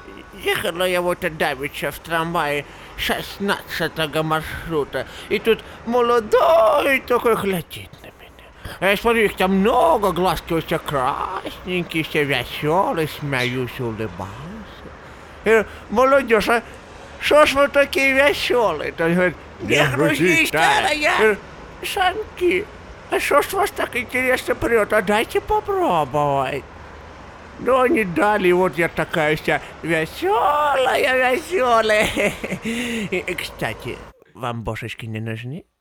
Ехала я вот давеча в трамвае 16-го маршрута, и тут молодой такой глядит на меня. А я смотрю, их там много, глазки у тебя красненькие, все веселые, смеюсь, улыбаюсь. Молодежь, а что ж вы такие веселые? Он говорит, не грузи, старая. Санки, а что ж вас так интересно прет? А дайте попробовать. Ну, они дали, вот я такая вся веселая. Кстати, вам бошечки не нужны?